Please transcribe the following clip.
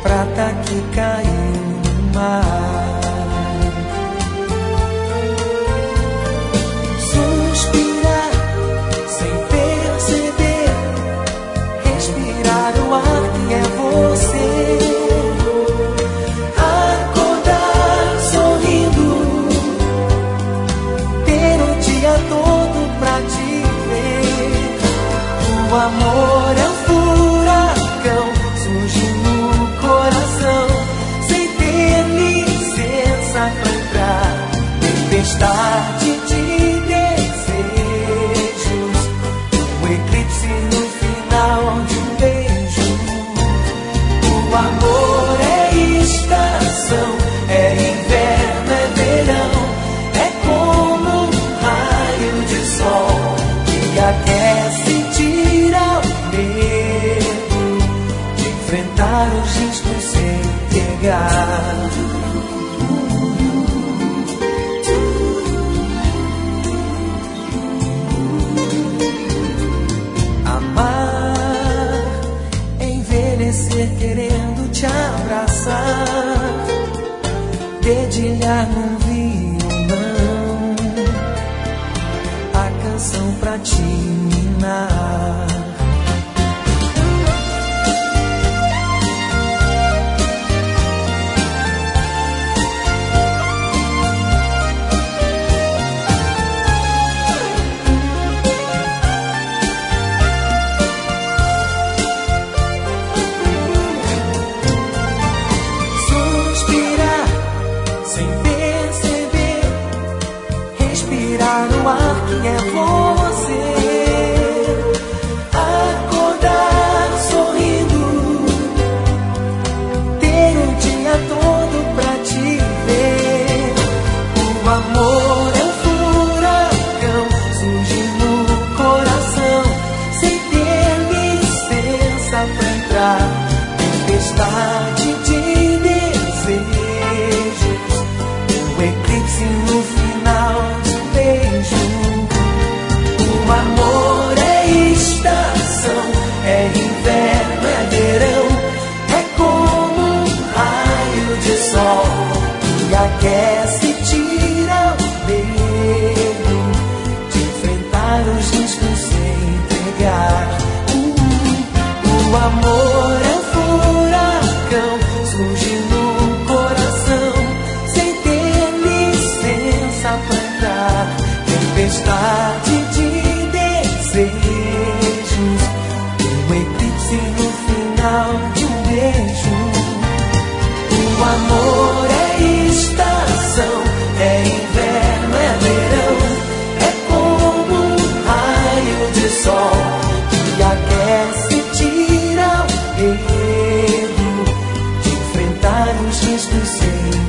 prata que caiu no mar. Suspirar sem perceber, respirar o ar que é você. Acordar sorrindo, ter o dia todo pra te ver. O amor é um furacão, surge no coração, sem ter licença pra entrar. Tempestade de desejos, um eclipse no final de um beijo. O amor é estação, é inverno, é verão, é como um raio de sol que aquece e tira o medo de enfrentar os riscos sem pegar. Amar, envelhecer querendo te abraçar, dedilhar num violão a canção pra te minar. Suspirar sem perceber, respirar o ar que é você. Acordar sorrindo, ter o dia todo pra te ver. O amor é um furacão, surge no coração, sem ter licença pra entrar. Tempestade de desejos, um eclipse no final de um beijo. O amor é estação, é inverno, é verão, é como um raio de sol que aquece e tira o medo de enfrentar os riscos sem pegar. O amor é um furacão, surge no coração, sem ter licença pra entrar. Tempestade de desejos, um eclipse no final de um beijo. O amor é estação, é inverno, é verão, é como um raio de sol que aquece e tira o medo de enfrentar os riscos sem